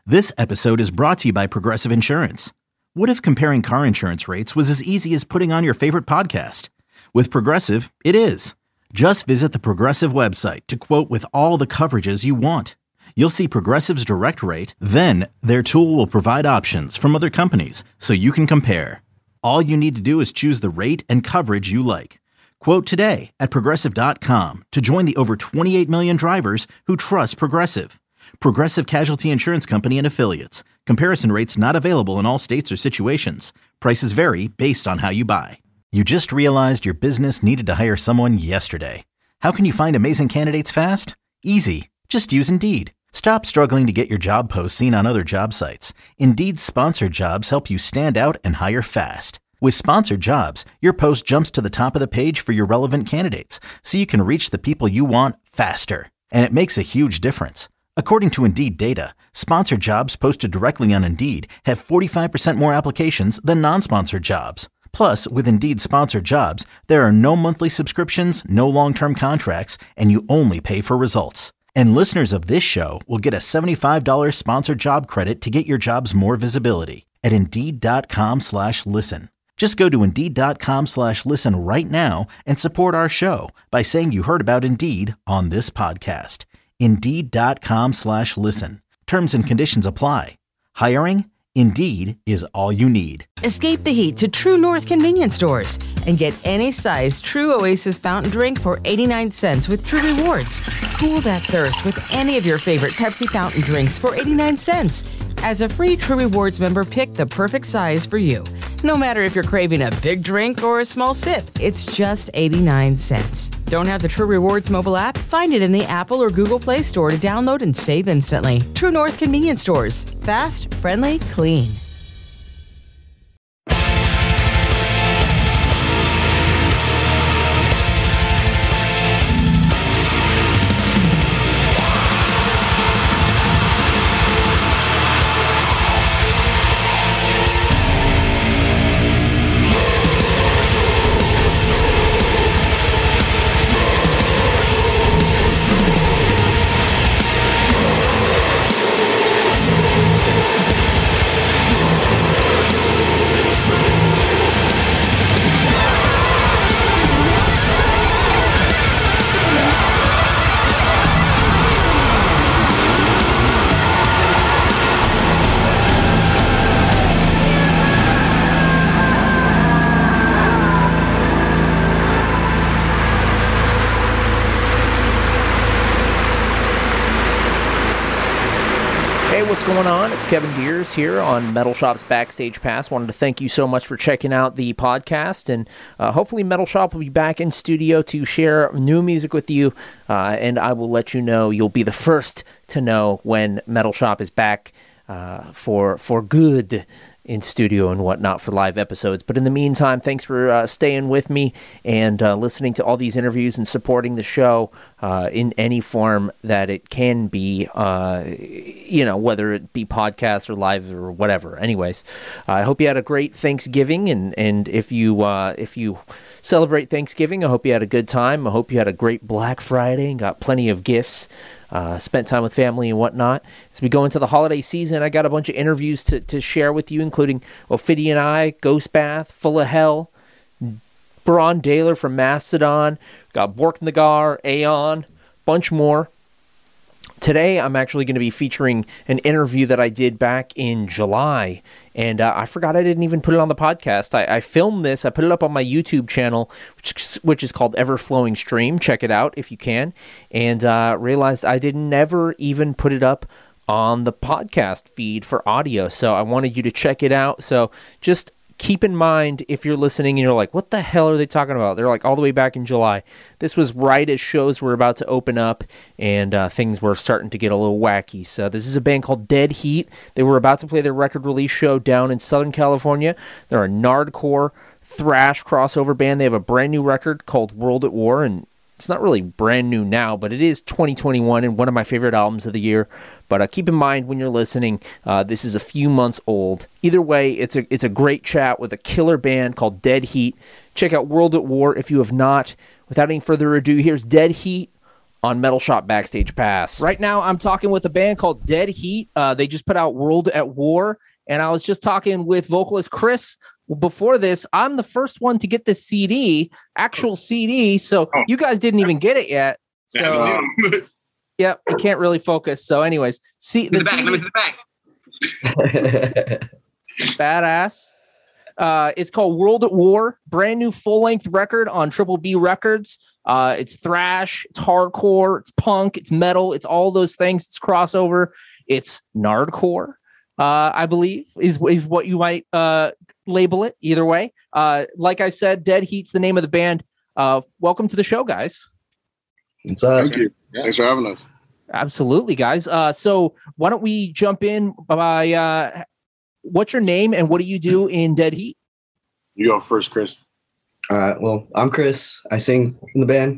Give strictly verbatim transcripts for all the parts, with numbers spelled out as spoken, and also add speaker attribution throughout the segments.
Speaker 1: This episode is brought to you by Progressive Insurance. What if comparing car insurance rates was as easy as putting on your favorite podcast? With Progressive, it is. Just visit the Progressive website to quote with all the coverages you want. You'll see Progressive's direct rate, then their tool will provide options from other companies so you can compare. All you need to do is choose the rate and coverage you like. Quote today at progressive dot com to join the over twenty-eight million drivers who trust Progressive. Progressive Casualty Insurance Company and Affiliates. Comparison rates not available in all states or situations. Prices vary based on how you buy. You just realized your business needed to hire someone yesterday. How can you find amazing candidates fast? Easy. Just use Indeed. Stop struggling to get your job posts seen on other job sites. Indeed's sponsored jobs help you stand out and hire fast. With sponsored jobs, your post jumps to the top of the page for your relevant candidates, so you can reach the people you want faster. And it makes a huge difference. According to Indeed data, sponsored jobs posted directly on Indeed have forty-five percent more applications than non-sponsored jobs. Plus, with Indeed sponsored jobs, there are no monthly subscriptions, no long-term contracts, and you only pay for results. And listeners of this show will get a seventy-five dollars sponsored job credit to get your jobs more visibility at Indeed.com slash listen. Just go to Indeed.com slash listen right now and support our show by saying you heard about Indeed on this podcast. Indeed.com slash listen. Terms and conditions apply. Hiring? Indeed is all you need.
Speaker 2: Escape the heat to True North convenience stores and get any size True Oasis fountain drink for eighty-nine cents with True Rewards. Cool that thirst with any of your favorite Pepsi fountain drinks for eighty-nine cents. As a free True Rewards member, pick the perfect size for you. No matter if you're craving a big drink or a small sip, it's just eighty-nine cents. Don't have the True Rewards mobile app? Find it in the Apple or Google Play Store to download and save instantly. True North convenience stores. Fast, friendly, clean.
Speaker 3: What's going on? It's Kevin Deers here on Metal Shop's Backstage Pass. Wanted to thank you so much for checking out the podcast, and uh, hopefully Metal Shop will be back in studio to share new music with you, uh, and I will let you know. You'll be the first to know when Metal Shop is back uh, for for good in studio and whatnot for live episodes. But in the meantime, thanks for uh, staying with me and uh, listening to all these interviews and supporting the show uh, in any form that it can be, uh, you know, whether it be podcast or live or whatever. Anyways, uh, I hope you had a great Thanksgiving, and, and if you uh, if you celebrate Thanksgiving, I hope you had a good time. I hope you had a great Black Friday and got plenty of gifts. Uh, spent time with family and whatnot. As we go into the holiday season, I got a bunch of interviews to, to share with you, including Ophidian Eye, Ghostbath, Full of Hell, Braun Daler from Mastodon, got Bork Nagar, Aeon, bunch more. Today, I'm actually going to be featuring an interview that I did back in July, and uh, I forgot I didn't even put it on the podcast. I, I filmed this, I put it up on my YouTube channel, which, which is called Everflowing Stream. Check it out if you can, and uh, realized I did never even put it up on the podcast feed for audio, so I wanted you to check it out. So just keep in mind, if you're listening and you're like, what the hell are they talking about? They're like all the way back in July. This was right as shows were about to open up and uh, things were starting to get a little wacky. So this is a band called Dead Heat. They were about to play their record release show down in Southern California. They're a nardcore thrash crossover band. They have a brand new record called World at War, and it's not really brand new now, but it is twenty twenty-one and one of my favorite albums of the year. But uh, keep in mind when you're listening, uh, this is a few months old. Either way, it's a it's a great chat with a killer band called Dead Heat. Check out World at War if you have not. Without any further ado, here's Dead Heat on Metal Shop Backstage Pass. Right now, I'm talking with a band called Dead Heat. Uh, they just put out World at War, and I was just talking with vocalist Chris. Before this, I'm the first one to get this C D, actual C D, so
Speaker 4: Oh.
Speaker 3: you guys didn't even get it yet. So,
Speaker 4: Yeah,
Speaker 3: uh,
Speaker 4: uh,
Speaker 3: yeah, I can't really focus. So, anyways, see
Speaker 4: to
Speaker 3: the
Speaker 4: the back.
Speaker 3: C D,
Speaker 4: Let me to the back.
Speaker 3: badass. Uh, it's called World at War, brand new full length record on Triple B Records. Uh, it's thrash, it's hardcore, it's punk, it's metal, it's all those things. It's crossover, it's nardcore. Uh, I believe is is what you might uh label it. Either way, uh, like I said, Dead Heat's the name of the band. Uh, welcome to the show, guys.
Speaker 5: What's up?
Speaker 6: Thank you. Thanks for having us.
Speaker 3: Absolutely, guys. Uh, so why don't we jump in by uh, what's your name and what do you do in Dead Heat?
Speaker 6: You go first, Chris.
Speaker 5: All right. Well, I'm Chris. I sing in the band.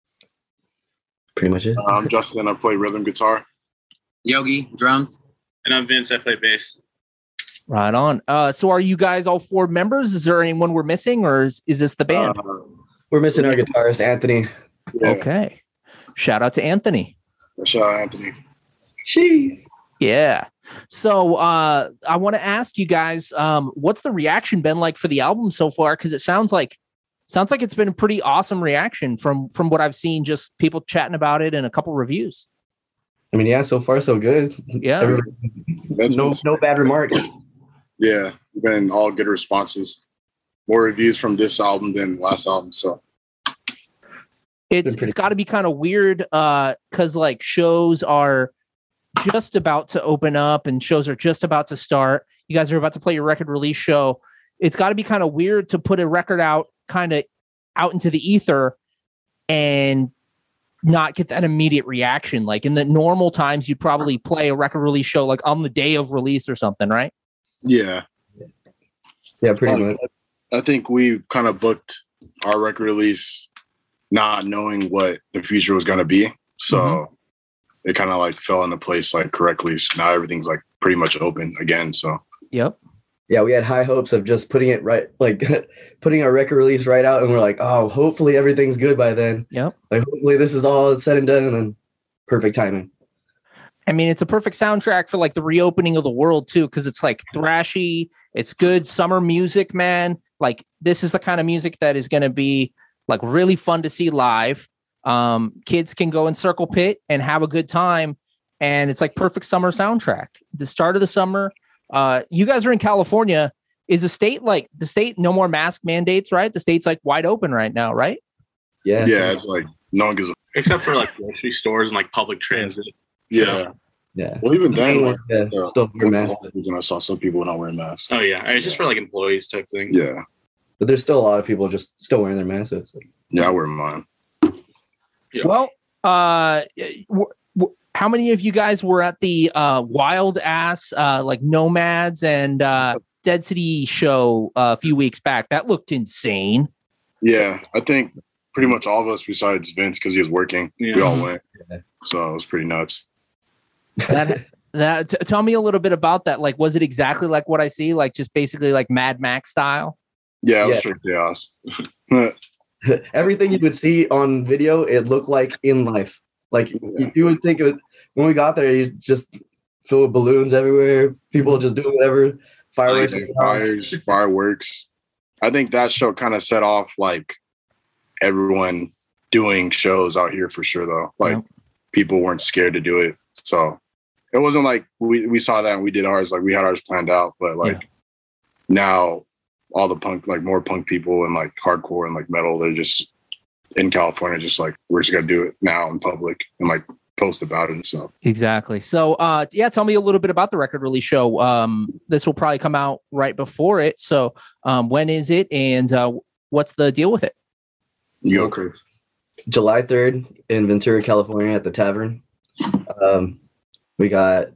Speaker 5: Pretty much it.
Speaker 6: Uh, I'm Justin. I play rhythm guitar.
Speaker 4: Yogi, drums. And I'm Vince. I play bass.
Speaker 3: Right on. Uh, so are you guys all four members? Is there anyone we're missing, or is, is this the band?
Speaker 6: Uh,
Speaker 5: We're missing our guitarist, Anthony.
Speaker 6: yeah.
Speaker 3: Okay. Shout out to Anthony.
Speaker 6: Shout out Anthony.
Speaker 5: She.
Speaker 3: Yeah. So uh, I want to ask you guys, um, what's the reaction been like for the album so far? Because it sounds like sounds like it's been a pretty awesome reaction from from what I've seen, just people chatting about it and a couple reviews.
Speaker 5: I mean, yeah, so far so good.
Speaker 3: Yeah.
Speaker 5: Everybody-
Speaker 6: That's
Speaker 5: no,
Speaker 6: been-
Speaker 5: no bad remarks.
Speaker 6: Yeah, been all good responses. More reviews from this album than last album. So
Speaker 3: It's
Speaker 5: Been pretty
Speaker 3: it's got to be kind of weird uh because like shows are just about to open up and shows are just about to start. You guys are about to play your record release show. It's got to be kind of weird to put a record out kind of out into the ether and not get that immediate reaction. Like in the normal times, you'd probably play a record release show like on the day of release or something, right?
Speaker 6: yeah,
Speaker 5: Yeah, pretty
Speaker 6: Uh,
Speaker 5: much.
Speaker 6: I think we kind of booked our record release not knowing what the future was going to be. So
Speaker 3: Mhm.
Speaker 6: it kind of like fell into place like correctly. So now everything's like pretty much open again. So
Speaker 3: Yep.
Speaker 5: Yeah, we had high hopes of just putting it right, like putting our record release right out, and we're like, oh, hopefully everything's good by then.
Speaker 3: Yep.
Speaker 5: Like, hopefully this is all said and done, and then perfect timing.
Speaker 3: I mean, it's a perfect soundtrack for like the reopening of the world too, because it's like thrashy. It's good summer music, man. Like this is the kind of music that is going to be like really fun to see live. Um, kids can go in Circle Pit and have a good time, and it's like perfect summer soundtrack. The start of the summer. Uh, you guys are in California. Is the state like the state no more mask mandates, right? The state's like wide open right now, right?
Speaker 5: Yeah.
Speaker 6: yeah, it's like no one gives a
Speaker 4: Except for like grocery stores and like public transit.
Speaker 6: yeah.
Speaker 5: Yeah.
Speaker 6: Well, even then, like,
Speaker 5: Yeah,
Speaker 6: uh,
Speaker 5: still wear masks.
Speaker 6: when I saw some people not wearing masks.
Speaker 4: Oh yeah, it's just for like employees type thing.
Speaker 6: Yeah,
Speaker 5: But there's still a lot of people just still wearing their masks. So it's like,
Speaker 6: yeah, I wear mine.
Speaker 4: Yeah.
Speaker 3: Well, uh, w- w- how many of you guys were at the uh, wild ass uh, like Nomads and uh, Dead City show uh, a few weeks back? That looked insane.
Speaker 6: Yeah, I think pretty much all of us besides Vince because he was working, we
Speaker 4: Yeah.
Speaker 6: all went.
Speaker 5: Yeah.
Speaker 6: So it was pretty nuts.
Speaker 3: That that t- tell me a little bit about that. Like, was it exactly like what I see? Like, just basically like Mad Max style?
Speaker 6: Yeah, it was
Speaker 5: Yeah.
Speaker 6: straight chaos.
Speaker 5: everything you would see on video, it looked like in life. Like you, you would think of when we got there, you just fill with balloons everywhere, people just doing whatever, fireworks.
Speaker 6: Like, fires, fireworks. I think that show kind of set off like everyone doing shows out here for sure, though. Like
Speaker 3: Yeah.
Speaker 6: people weren't scared to do it. So it wasn't like we, we saw that and we did ours. Like we had ours planned out, but like
Speaker 3: Yeah.
Speaker 6: now all the punk, like more punk people and like hardcore and like metal, they're just in California, just like, we're just going to do it now in public and like post about it and stuff.
Speaker 3: Exactly. So, uh, yeah, tell me a little bit about the record release show. Um, this will probably come out right before it. So, um, when is it, and uh, what's the deal with it?
Speaker 6: You go, Chris.
Speaker 5: July third in Ventura, California at the Tavern. Um, we got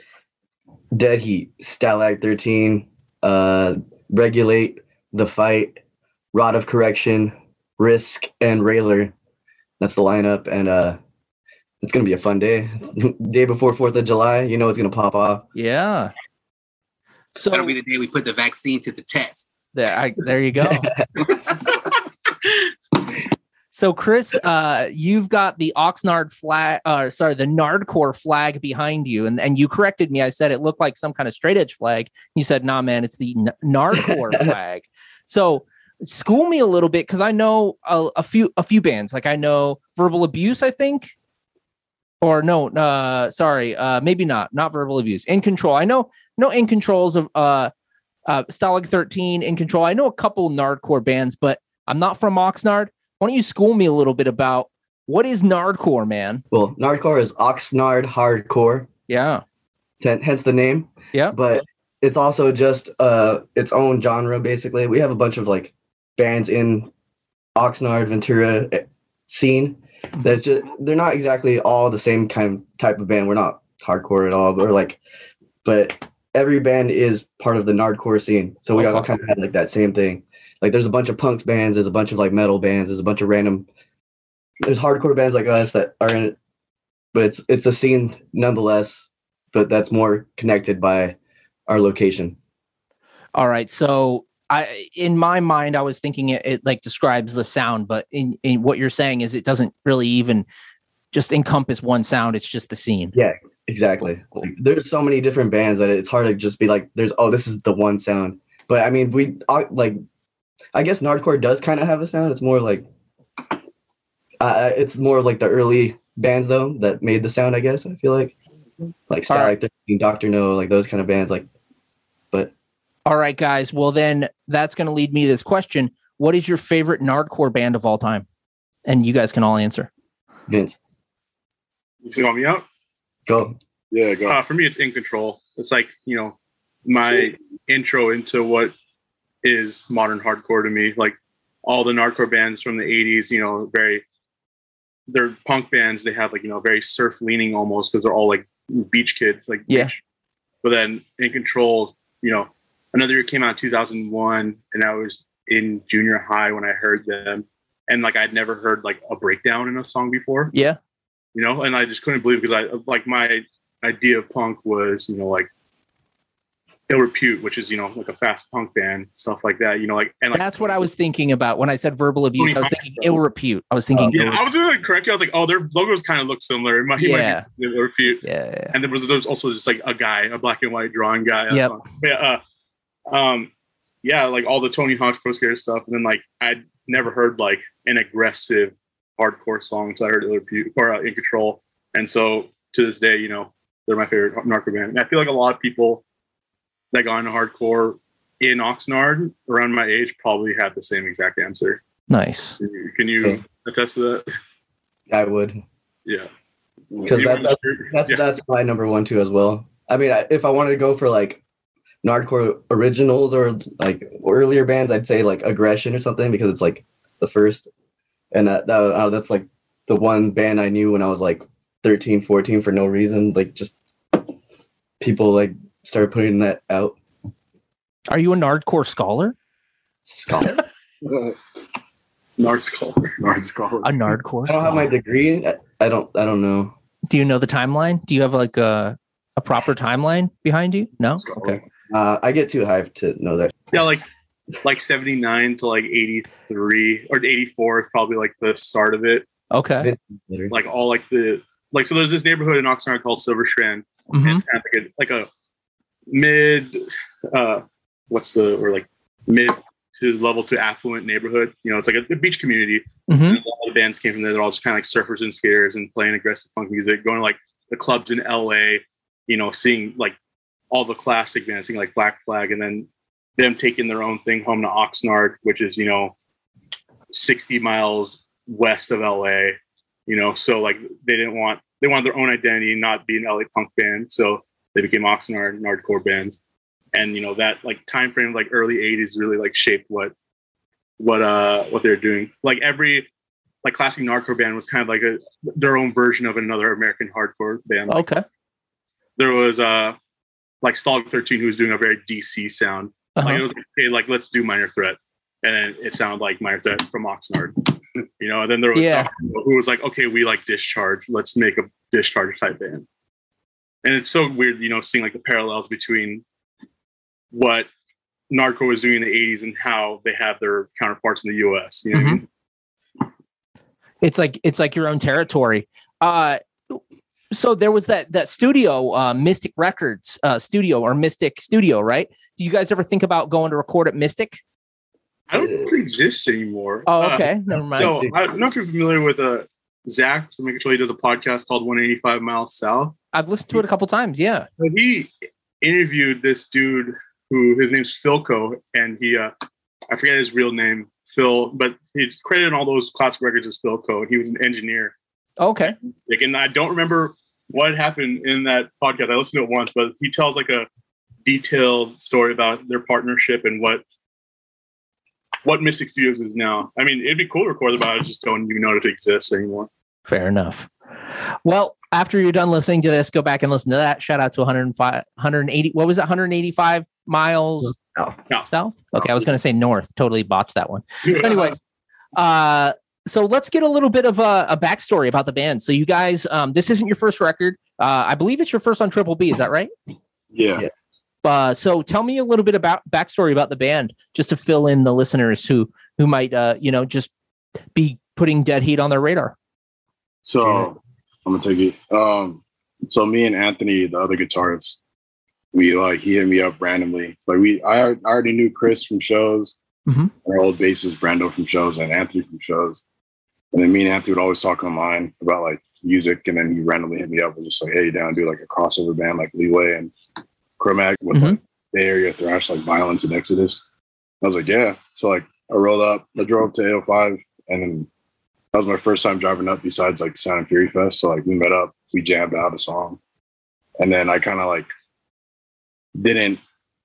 Speaker 5: Dead Heat, Stalag thirteen, uh, Regulate, The Fight, Rod of Correction, Risk, and Railer. That's the lineup, and uh, it's going to be a fun day. It's the day before fourth of July. You know it's going to pop off.
Speaker 3: Yeah. So
Speaker 7: That'll be the day we put the vaccine to the test.
Speaker 3: there, I, there you go. So, Chris, uh, you've got the Oxnard flag, uh, sorry, the Nardcore flag behind you, and, and you corrected me. I said it looked like some kind of straight edge flag. You said, "Nah, man, it's the N- Nardcore flag." So, school me a little bit because I know a, a few a few bands. Like I know Verbal Abuse, I think, or no, uh, sorry, uh, maybe not, not Verbal Abuse. In Control, I know, no, In Controls of uh, uh, Stalag thirteen, In Control. I know a couple Nardcore bands, but I'm not from Oxnard. Why don't you school me a little bit about what is Nardcore, man?
Speaker 5: Well, Nardcore is Oxnard hardcore.
Speaker 3: Yeah.
Speaker 5: Hence the name.
Speaker 3: Yeah.
Speaker 5: But it's also just uh its own genre, basically. We have a bunch of like bands in Oxnard, Ventura scene. That's just they're not exactly all the same kind of type of band. We're not hardcore at all. We're like, but every band is part of the Nardcore scene. So we all kind of had like that same thing. Like there's a bunch of punk bands, there's a bunch of like metal bands, there's a bunch of random, there's hardcore bands like us that are in it, but it's it's a scene nonetheless, but that's more connected by our location.
Speaker 3: All right. So I, in my mind, I was thinking it, it like describes the sound, but in, in what you're saying is it doesn't really even just encompass one sound. It's just the scene.
Speaker 5: Yeah, exactly. Like, there's so many different bands that it's hard to just be like, there's, oh, this is the one sound. But I mean, we like, I guess Nardcore does kind of have a sound. It's more like, uh, it's more like the early bands though that made the sound. I guess I feel like, like Stalag thirteen, Doctor No, like those kind of bands. Like, but
Speaker 3: all right, guys. Well, then that's going to lead me to this question: what is your favorite Nardcore band of all time? And you guys can all answer.
Speaker 5: Vince,
Speaker 4: you want me out?
Speaker 5: Go.
Speaker 6: Yeah, go.
Speaker 4: Uh, for me, it's In Control. It's like, you know, my intro into what is modern hardcore to me. Like all the Nardcore bands from the eighties, you know, very, they're punk bands. They have like, you know, very surf leaning almost because they're all like beach kids. Like,
Speaker 3: yeah.
Speaker 4: Beach. But then In Control, you know, Another Year came out in two thousand one, and I was in junior high when I heard them. And like, I'd never heard like a breakdown in a song before.
Speaker 3: Yeah.
Speaker 4: You know, and I just couldn't believe because I like my idea of punk was, you know, like Ill Repute, which is, you know, like a fast punk band, stuff like that, you know, like, and like,
Speaker 3: that's what I was thinking about when I said Verbal Abuse. I was thinking Ill Repute. I was thinking,
Speaker 4: uh, yeah, I was going to correct you. I was like, oh, their logos kind of look similar. It might,
Speaker 3: yeah.
Speaker 4: might be Ill Repute.
Speaker 3: Yeah, yeah.
Speaker 4: And there was, there was also just like a guy, a black and white drawing guy.
Speaker 3: Yep.
Speaker 4: Yeah. Uh, um, yeah, like all the Tony Hawk's Pro Skater stuff. And then like, I'd never heard like an aggressive hardcore song. So I heard Ill Repute or uh, In Control. And so to this day, you know, they're my favorite Nardcore band. And I feel like a lot of people that got into hardcore in Oxnard around my age probably had the same exact answer.
Speaker 3: Nice.
Speaker 4: Can you okay. attest to that?
Speaker 5: I would.
Speaker 4: Yeah.
Speaker 5: Because that, that's that's, yeah. that's my number one too as well. I mean, if I wanted to go for like Nardcore originals or like earlier bands, I'd say like Aggression or something because it's like the first. And that, that uh, that's like the one band I knew when I was like thirteen, fourteen for no reason. Like just people like started putting that out.
Speaker 3: Are you a Nardcore scholar?
Speaker 5: Scholar?
Speaker 4: Nard scholar.
Speaker 6: Nard scholar.
Speaker 3: A Nardcore scholar.
Speaker 5: I don't have my degree. I, I don't I don't know.
Speaker 3: Do you know the timeline? Do you have like a a proper timeline behind you? No?
Speaker 6: Scholar.
Speaker 3: Okay.
Speaker 5: Uh, I get too hyped to know that.
Speaker 4: Yeah, like like seventy-nine to like eighty-three or eighty-four is probably like the start of it.
Speaker 3: Okay.
Speaker 4: Like all like the like so there's this neighborhood in Oxnard called Silver Strand.
Speaker 3: Mm-hmm.
Speaker 4: And it's kind of like a like a mid uh what's the or like mid to level to affluent neighborhood. You know, it's like a, a beach community.
Speaker 3: Mm-hmm.
Speaker 4: And a lot of bands came from there. They're all just kind of like surfers and skaters and playing aggressive punk music, going to like the clubs in L A, you know, seeing like all the classic bands, seeing like Black Flag, and then them taking their own thing home to Oxnard, which is, you know, sixty miles west of L A, you know, so like they didn't want, they wanted their own identity, not be an L A punk band. So they became Oxnard Nardcore bands. And, you know, that like time frame, like early eighties really like shaped what, what, uh, what they're doing. Like every like classic Nardcore band was kind of like a, their own version of another American hardcore band. Like,
Speaker 3: okay.
Speaker 4: There was, uh, like Stalag thirteen, who was doing a very D C sound.
Speaker 3: Uh-huh.
Speaker 4: Like it was like, okay, like let's do Minor Threat. And then it sounded like Minor Threat from Oxnard. You know, and then there was
Speaker 3: yeah.
Speaker 4: Doctor who was like, okay, we like Discharge. Let's make a Discharge type band. And it's so weird, you know, seeing like the parallels between what Nardcore was doing in the eighties and how they have their counterparts in the U S. You know
Speaker 3: mm-hmm.
Speaker 4: what I mean?
Speaker 3: It's like it's like your own territory. Uh, so there was that that studio, uh, Mystic Records uh, studio or Mystic Studio, right? Do you guys ever think about going to record at Mystic?
Speaker 4: I don't think it exists anymore.
Speaker 3: Oh, okay.
Speaker 4: Uh,
Speaker 3: Never mind.
Speaker 4: So I don't know if you're familiar with uh, Zach. So making sure he does a podcast called one eighty-five Miles South.
Speaker 3: I've listened to it a couple times. Yeah.
Speaker 4: But he interviewed this dude who his name's Philco, and he uh, I forget his real name, Phil, but he's credited on all those classic records as Philco. He was an engineer.
Speaker 3: Okay.
Speaker 4: Like, and I don't remember what happened in that podcast. I listened to it once, but he tells like a detailed story about their partnership and what what Mystic Studios is now. I mean, it'd be cool to record about it. I just don't even know if it exists anymore.
Speaker 3: Fair enough. Well, after you're done listening to this, go back and listen to that. Shout out to one hundred five, one hundred eighty. What was it? one hundred eighty-five miles
Speaker 5: South.
Speaker 3: south? Okay, I was going to say north. Totally botched that one. So anyway, uh, so let's get a little bit of a, a backstory about the band. So you guys, um, this isn't your first record. Uh, I believe it's your first on Triple B. Is that right?
Speaker 6: Yeah.
Speaker 5: Yeah.
Speaker 3: Uh, so tell me a little bit about backstory about the band, just to fill in the listeners who who might, uh, you know, just be putting Dead Heat on their radar.
Speaker 6: So I'm gonna take it. Um, so me and Anthony, the other guitarist, we like he hit me up randomly. Like we, I, I already knew Chris from shows,
Speaker 3: mm-hmm.
Speaker 6: our old bassist Brando from shows, and Anthony from shows. And then me and Anthony would always talk online about like music, and then he randomly hit me up and just like, "Hey, you down to do like a crossover band like Leeway and Chromac with
Speaker 3: mm-hmm.
Speaker 6: like Bay Area thrash like Violence and Exodus?" I was like, "Yeah." So like I rolled up, I drove to eight oh five, and then that was my first time driving up besides like Sound and Fury Fest. So like we met up, we jammed out a song, and then I kind of like didn't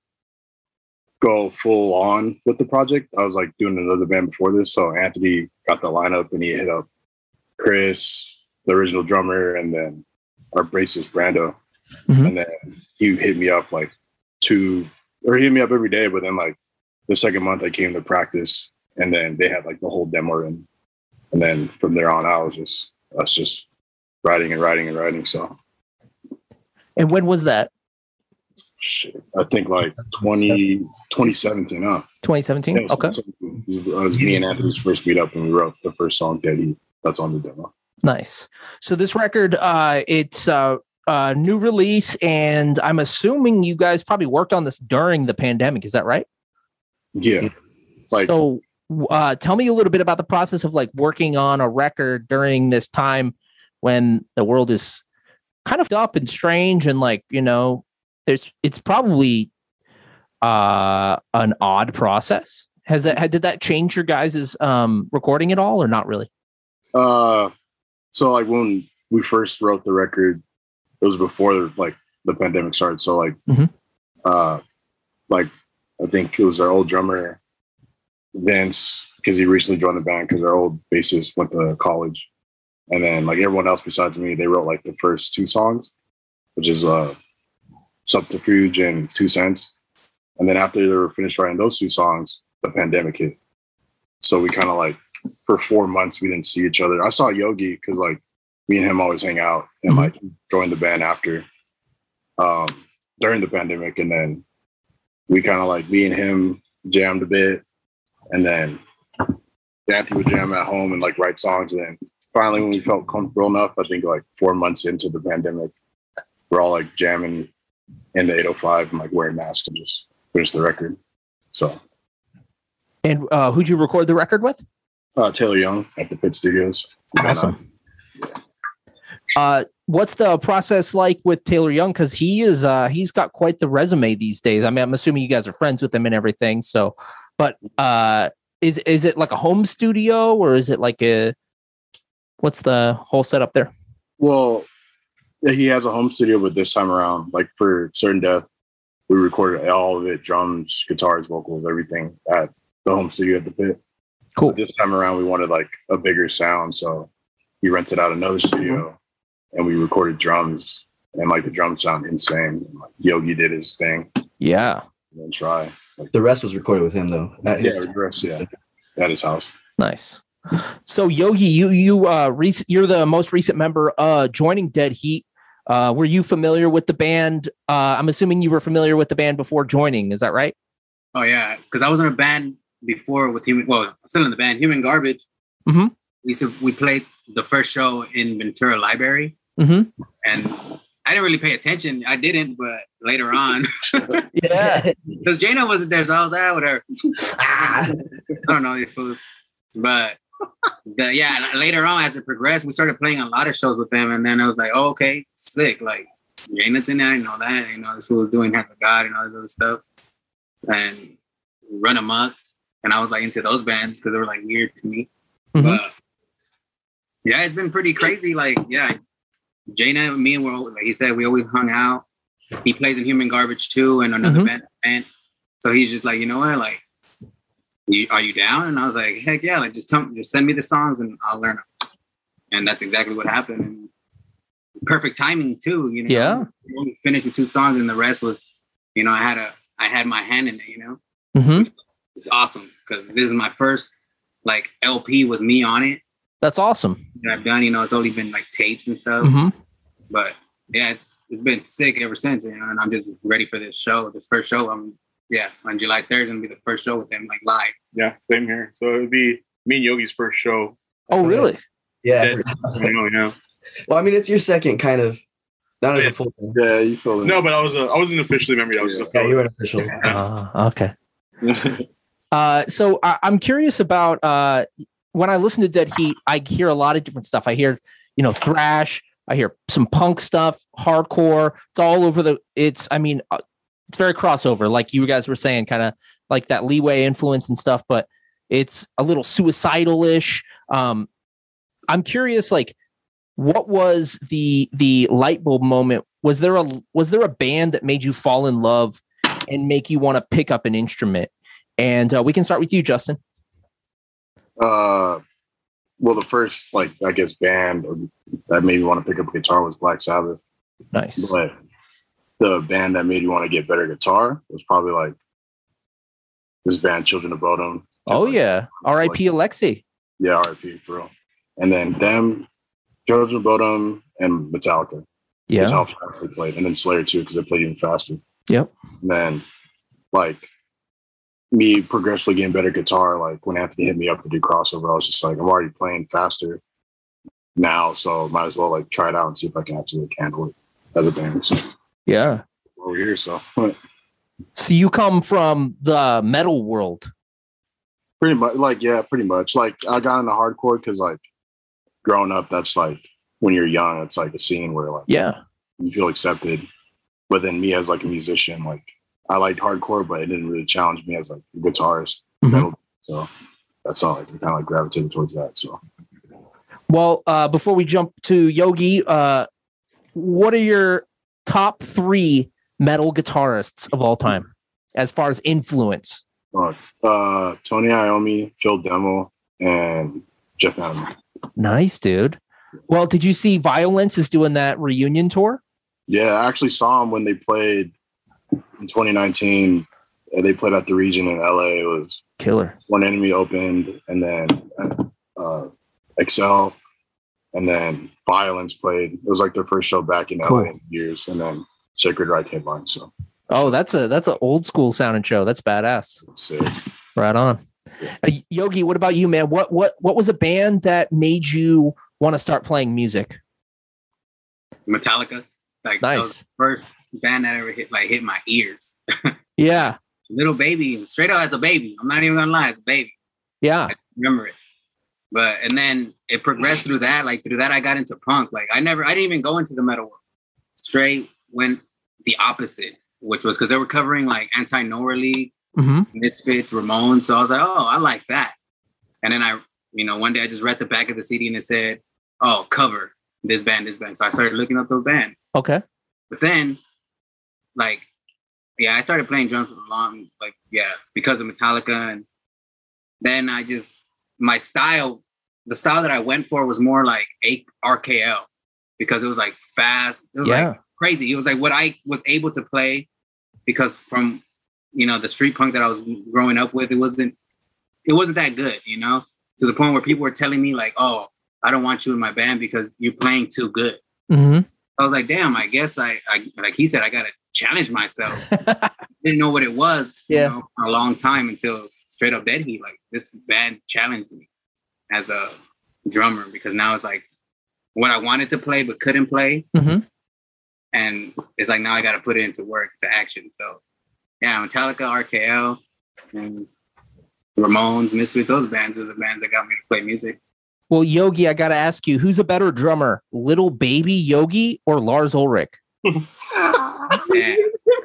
Speaker 6: go full on with the project. I was like doing another band before this. So Anthony got the lineup and he hit up Chris, the original drummer, and then our bassist Brando.
Speaker 3: Mm-hmm.
Speaker 6: And then he hit me up like two, or he hit me up every day. But then like the second month I came to practice, and then they had like the whole demo in. And then from there on out, it was just us just writing and writing and writing. So.
Speaker 3: And when was that?
Speaker 6: Shit, I think like twenty, twenty seventeen, huh?
Speaker 3: twenty seventeen?
Speaker 6: Yeah,
Speaker 3: Okay.
Speaker 6: It was, it was me and Anthony's first meet up, and we wrote the first song, Daddy. That's on the demo.
Speaker 3: Nice. So this record, uh, it's a uh, uh, new release, and I'm assuming you guys probably worked on this during the pandemic. Is that right?
Speaker 6: Yeah. Like,
Speaker 3: so uh, tell me a little bit about the process of like working on a record during this time when the world is kind of up and strange, and like, you know, there's, it's probably uh, an odd process. Has that, had, did that change your guys' um, recording at all, or not really?
Speaker 6: Uh, so like when we first wrote the record, it was before like the pandemic started. So like,
Speaker 3: mm-hmm.
Speaker 6: uh, like I think it was our old drummer, Vince, because he recently joined the band because our old bassist went to college. And then like everyone else besides me, they wrote like the first two songs, which is uh, Subterfuge and Two Cents. And then after they were finished writing those two songs, the pandemic hit. So we kind of like, for four months, we didn't see each other. I saw Yogi because like me and him always hang out, and
Speaker 3: mm-hmm.
Speaker 6: like joined the band after um, during the pandemic. And then we kind of like, me and him jammed a bit. And then Dante would jam at home and like write songs. And then finally, when we felt comfortable enough, I think like four months into the pandemic, we're all like jamming in the eight oh five and like wearing masks and just finish the record. So.
Speaker 3: And uh, who'd you record the record with?
Speaker 6: Uh, Taylor Young at the Pit Studios.
Speaker 3: Awesome. Uh, what's the process like with Taylor Young? Because he is, uh, he's got quite the resume these days. I mean, I'm assuming you guys are friends with him and everything. So, but uh, is is it like a home studio, or is it like a? What's the whole setup there?
Speaker 6: Well, yeah, he has a home studio, but this time around, like for Certain Death, we recorded all of it: drums, guitars, vocals, everything at the home studio at the Pit.
Speaker 3: Cool.
Speaker 6: But this time around, we wanted like a bigger sound, so we rented out another studio, mm-hmm. and we recorded drums, and like the drums sound insane. And, like, Yogi did his thing.
Speaker 3: Yeah.
Speaker 6: And then Try. Like,
Speaker 5: the rest was recorded with him though.
Speaker 6: Yeah, the rest, yeah, at his house.
Speaker 3: Nice. So Yogi, you you uh rec- you're the most recent member uh joining Dead Heat. Uh, were you familiar with the band? Uh, I'm assuming you were familiar with the band before joining. Is that right?
Speaker 7: Oh yeah, because I was in a band before with Human. Well, I'm still in the band, Human Garbage.
Speaker 3: Mm-hmm.
Speaker 7: we used to, we played the first show in Ventura Library,
Speaker 3: Mm-hmm.
Speaker 7: and I didn't really pay attention. I didn't, but later on,
Speaker 3: Yeah.
Speaker 7: because Jana wasn't there, so I was like, ah, whatever. I don't know these fools, but the, yeah. Later on, as it progressed, we started playing a lot of shows with them, and then I was like, oh, okay, sick. Like Jana's in there, I know that. You know, this fool was doing Hands of God and all this other stuff, and Run Amok, and I was like into those bands because they were like weird to me.
Speaker 3: Mm-hmm.
Speaker 7: But yeah, it's been pretty crazy. Like, yeah, Jana and me, were, like he said, we always hung out. He plays in Human Garbage too, and another
Speaker 3: Mhm.
Speaker 7: band, band. So he's just like, you know what, like, you, are you down? And I was like, heck yeah, like just tell, just send me the songs and I'll learn them. And that's exactly what happened. And perfect timing too, you know.
Speaker 3: Yeah.
Speaker 7: We only finished with two songs, and the rest was, you know, I had a, I had my hand in it, you know.
Speaker 3: Mm-hmm.
Speaker 7: It's awesome because this is my first like L P with me on it
Speaker 3: That's awesome.
Speaker 7: that I've done. You know, it's only been like tapes and stuff,
Speaker 3: Mm-hmm.
Speaker 7: but yeah, it's it's been sick ever since. You know, and I'm just ready for this show. This first show, I'm yeah on July third, gonna be the first show with them like live.
Speaker 4: Yeah, same here. So it would be me and Yogi's first show.
Speaker 3: Oh, really?
Speaker 5: Yeah.
Speaker 4: I know, yeah.
Speaker 5: Well, I mean, it's your second kind of, not as a full thing.
Speaker 6: Yeah, you feel it.
Speaker 4: No, but I was a, I wasn't officially a member. I was just a
Speaker 5: Yeah, you
Speaker 4: fellow.
Speaker 5: were an official.
Speaker 3: Uh, okay. Uh, so I, I'm curious about uh, when I listen to Dead Heat, I hear a lot of different stuff. I hear, you know, thrash. I hear some punk stuff, hardcore. It's all over the. It's. I mean, uh, it's very crossover, like you guys were saying, kind of like that Leeway influence and stuff. But it's a little suicidal-ish. Um, I'm curious, like, what was the the light bulb moment? Was there a was there a band that made you fall in love and make you want to pick up an instrument? And uh, we can start with you, Justin.
Speaker 6: Uh, well, the first, like, I guess, band that made me want to pick up guitar was Black Sabbath.
Speaker 3: Nice.
Speaker 6: But the band that made me want to get better guitar was probably like this band, Children of Bodom.
Speaker 3: Oh,
Speaker 6: Like,
Speaker 3: yeah. R I P Alexi.
Speaker 6: Yeah, R I P for real. And then them, Children of Bodom, and Metallica. That's
Speaker 3: Yeah.
Speaker 6: how fast they played. And then Slayer too, because they played even faster.
Speaker 3: Yep.
Speaker 6: And then, like, me progressively getting better guitar, like when Anthony hit me up to do crossover, I was just like, I'm already playing faster now, so might as well like try it out and see if I can actually handle it as a band. So
Speaker 3: Yeah.
Speaker 6: over here, so
Speaker 3: So you come from the metal world.
Speaker 6: pretty much, like, yeah, pretty much. Like, I got into hardcore because, like, growing up, that's like when you're young, it's like a scene where like
Speaker 3: Yeah.
Speaker 6: you feel accepted. But then me as like a musician, like I liked hardcore, but it didn't really challenge me as like a guitarist.
Speaker 3: Mhm.
Speaker 6: Metal. So that's all. Like, I kind of like gravitated towards that. So
Speaker 3: Well, uh, before we jump to Yogi, uh, what are your top three metal guitarists of all time as far as influence?
Speaker 6: uh, uh, Tony Iommi, Phil Demmel, and Jeff Hanneman.
Speaker 3: Nice, dude. Well, did you see Violence is doing that reunion tour?
Speaker 6: Yeah, I actually saw them when they played in twenty nineteen. Uh, They played at the Region in L A. It was
Speaker 3: Killer.
Speaker 6: One Enemy opened, and then uh, Excel, and then Violence played. It was like their first show back in L A
Speaker 3: Cool.
Speaker 6: in years, and then Sacred Reich headline. So
Speaker 3: Oh, that's a that's an old school sounding show. That's badass.
Speaker 6: sick.
Speaker 3: Right on. Uh, Yogi, what about you, man? What what what was a band that made you want to start playing music?
Speaker 7: Metallica, like that was
Speaker 3: Nice.
Speaker 7: the first band that ever hit like hit my ears.
Speaker 3: Yeah.
Speaker 7: Little baby, straight up as a baby. I'm not even gonna lie, as a baby.
Speaker 3: Yeah.
Speaker 7: I remember it. But and then it progressed through that. Like through that, I got into punk. Like I never, I didn't even go into the metal world. Straight went the opposite, which was because they were covering like Anti-Nowhere League,
Speaker 3: Mm-hmm.
Speaker 7: Misfits, Ramones. So I was like, oh, I like that. And then I, you know, one day I just read the back of the C D and it said, oh, cover this band, this band. So I started looking up those bands.
Speaker 3: Okay.
Speaker 7: But then, like, yeah, I started playing drums for a long, like, yeah, because of Metallica. And then I just, my style, the style that I went for was more like R K L because it was like fast. It was
Speaker 3: Yeah.
Speaker 7: like crazy. It was like what I was able to play because from, you know, the street punk that I was growing up with, it wasn't, it wasn't that good, you know, to the point where people were telling me like, oh, I don't want you in my band because you're playing too good.
Speaker 3: Mm-hmm.
Speaker 7: I was like, damn, I guess I, I like he said, I got to challenge myself. Didn't know what it was,
Speaker 3: Yeah.
Speaker 7: you know, for a long time until straight up Dead Heat. Like this band challenged me as a drummer because now it's like what I wanted to play but couldn't play.
Speaker 3: Mm-hmm.
Speaker 7: And it's like now I got to put it into work, to action. So, yeah, Metallica, R K L, and Ramones, Misfits, those bands are the bands that got me to play music.
Speaker 3: Well, Yogi, I got to ask you, who's a better drummer, Little Baby Yogi or Lars Ulrich?
Speaker 7: Yeah.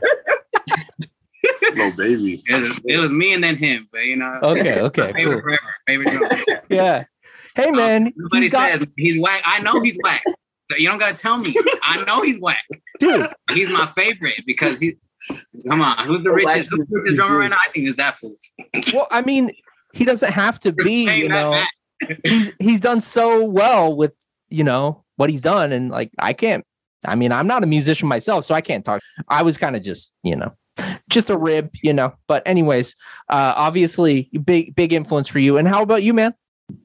Speaker 6: Little Baby.
Speaker 7: It was, it was me and then him, but you know.
Speaker 3: Okay, okay,
Speaker 7: Favorite
Speaker 3: cool.
Speaker 7: forever. Favorite drummer.
Speaker 3: Yeah. Hey, man.
Speaker 7: Um, Nobody
Speaker 3: he's got-
Speaker 7: said he's whack. I know he's whack. You don't gotta tell me. I know he's whack.
Speaker 3: Dude.
Speaker 7: He's my favorite because he's. Come on, who's the richest? Who's the richest drummer right now? I think it's that fool.
Speaker 3: Well, I mean, he doesn't have to be,
Speaker 7: Ain't
Speaker 3: you
Speaker 7: that
Speaker 3: know.
Speaker 7: bad.
Speaker 3: he's he's done so well with, you know, what he's done, and like I can't. I mean, I'm not a musician myself, so I can't talk. I was kind of just, you know, just a rib, you know. But anyways, uh, obviously, big big influence for you. And how about you, man?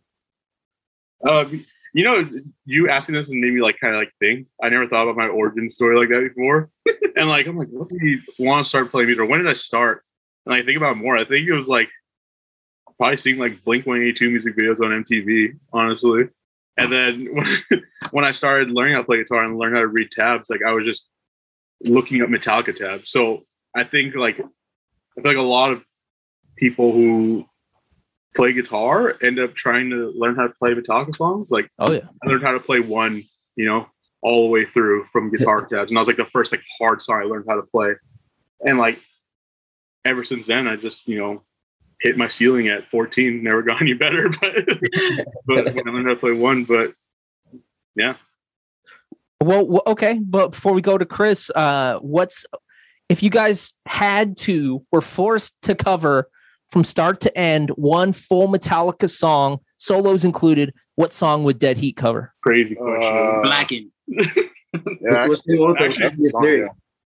Speaker 4: Um, you know, you asking this and made me like kind of like think. I never thought about my origin story like that before. And like, I'm like, what did you want to start playing music? Or when did I start? And I think about it more. I think it was like probably seeing like Blink one eighty-two music videos on M T V, honestly. And then when, when I started learning how to play guitar and learn how to read tabs, like I was just looking up Metallica tabs. So I think like I feel like a lot of people who play guitar end up trying to learn how to play Metallica songs. Like,
Speaker 3: Oh yeah,
Speaker 4: I learned how to play one, you know, all the way through from guitar tabs, and that was like the first like hard song I learned how to play. And like ever since then, I just you know hit my ceiling at fourteen. Never got any better, but but when I learned how to play one, but yeah.
Speaker 3: Well, w- okay, but before we go to Chris, uh, what's if you guys had to, were forced to cover from start to end one full Metallica song, solos included, what song would Dead Heat cover?
Speaker 4: Crazy question.
Speaker 6: Uh,
Speaker 7: Blackened.
Speaker 6: Yeah,
Speaker 5: What's the one with the
Speaker 4: actually,
Speaker 5: obvious
Speaker 6: song,
Speaker 5: lyric?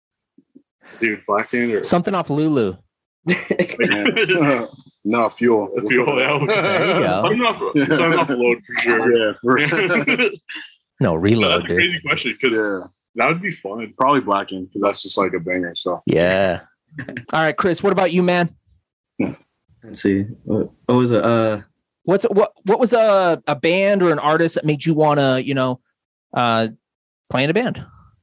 Speaker 4: Dude, Black Sand or
Speaker 3: Something off Lulu.
Speaker 6: yeah. No, Fuel.
Speaker 4: the Fuel. Yeah,
Speaker 3: There you go.
Speaker 4: something off, something off Load for sure.
Speaker 6: Yeah, for-
Speaker 4: Yeah.
Speaker 3: No,
Speaker 4: No,
Speaker 3: Reload,
Speaker 4: that's a
Speaker 3: dude.
Speaker 4: crazy question because
Speaker 6: yeah.
Speaker 4: that would be fun.
Speaker 6: Probably Blackened because that's just like a banger. So
Speaker 3: Yeah. All right, Chris, what about you, man?
Speaker 5: Let's see. What, what was it? Uh,
Speaker 3: What's what what was a, a band or an artist that made you want to, you know, uh, play in a band?